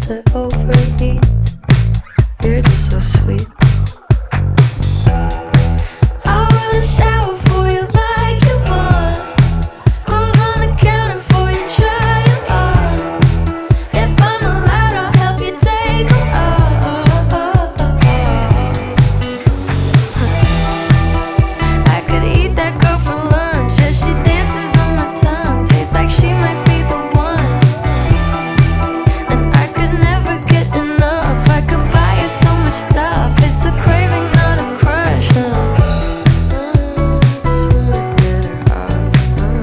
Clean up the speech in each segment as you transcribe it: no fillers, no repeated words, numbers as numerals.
to overeat. You're just so sweet. I wanna shower for you like you want. Clothes on the counter for you, try it on. If I'm allowed, I'll help you take them off. I could eat that girl for lunch. Yeah, she dances on my tongue. Tastes like she might be the one. And I could never get enough. I could buy her so much stuff. It's a craving, not a crush. Just wanna get her off.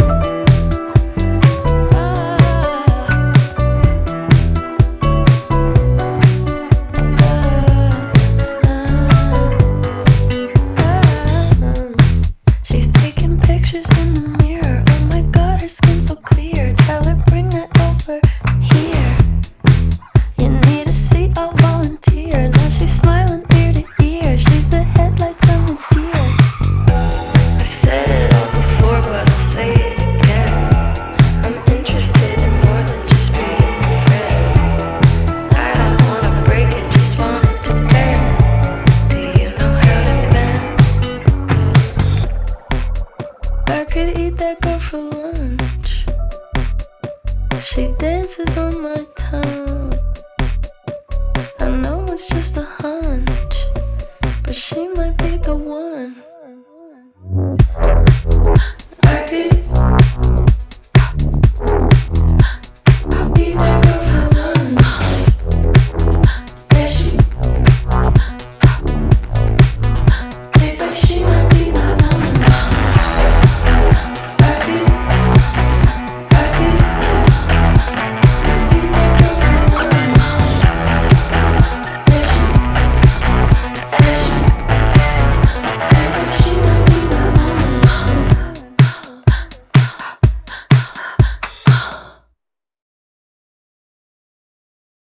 She's taking pictures in the mirror. Oh my god, her skin's so clear. Tell her bring that over here. You need a seat, I'll volunteer. Now she's smiling ear to ear. She's the headlights on the deer. I've said it all before, but I'll say it again. I'm interested in more than just being your friend. I don't wanna break it, just want it to bend. Do you know how to bend? I could eat that girl for lunch. She dances on my tongue.